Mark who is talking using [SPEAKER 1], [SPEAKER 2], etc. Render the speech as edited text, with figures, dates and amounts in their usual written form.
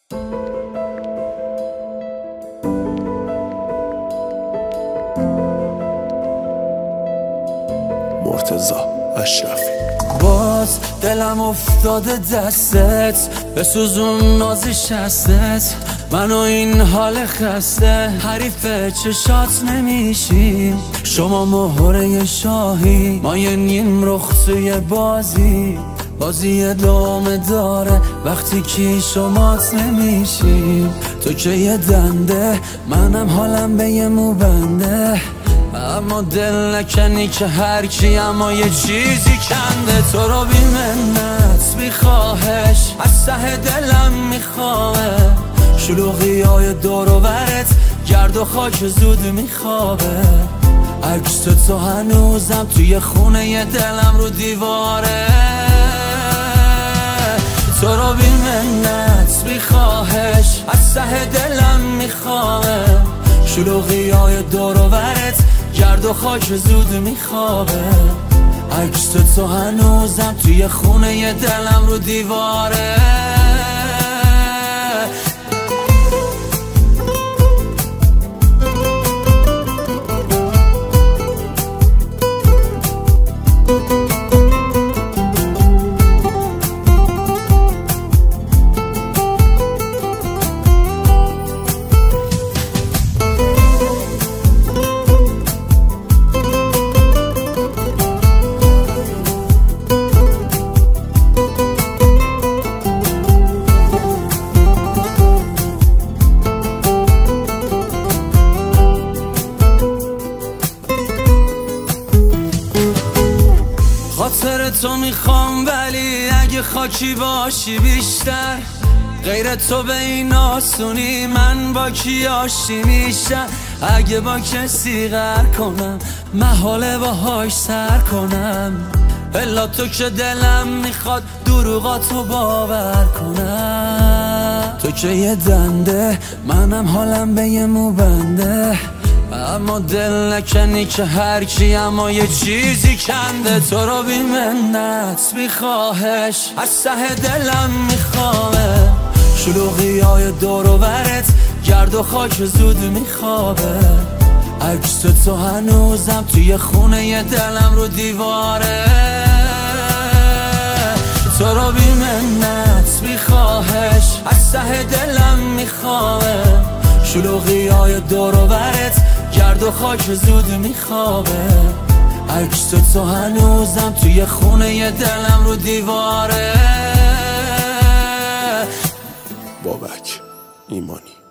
[SPEAKER 1] مرتضی اشرفی.
[SPEAKER 2] باز دلم افتاده دستت، بسوزون نازی شستت، من و این حال خسته حریف چشات نمیشیم. شما مهره شاهی، ما یه نیم رخ توی بازی ادامه داره وقتی که شمات نمیشیم. تو که یه دنده، منم حالم به یه موبنده، اما دل نکنی که هر کی اما یه چیزی کنده. تو رو بی منت بی خواهش از ته دلم میخواه، شلوغی های دور و برت گرد و خاک زود میخوابه. عکس تو هنوزم توی خونه ی دلم رو دیواره. تو رو بی منت بی خواهش از ته دلم میخواه، شلوغی های دور و برت گرد و خاک زود میخوابه. عکس تو هنوزم توی خونه ی دلم رو دیواره. خاطر تو میخوام، ولی اگه خاکی باشی بیشتر، غیر تو به این آسونی من با کی آشتی میشم. اگه با کسی غر کنم محاله باهاش سر کنم، الا تو که دلم میخواد دروغاتو باور کنم. تو که یه دنده، منم حالم به یه موبنده، اما دل نکنی که هر کی اما یه چیزی کنده. تو رو بی منت بی خواهش از ته دلم میخواه، شلوغی های دور و برت گرد و خاک زود میخوابه. عکس تو هنوزم توی خونه ی دلم رو دیواره. تو رو بی منت بی خواهش از ته دلم میخواه، شلوغی های دور و برت گرد و خاک زود میخوابه. عکس تو هنوزم توی خونه ی دلم رو دیواره.
[SPEAKER 1] بابک ایمانی.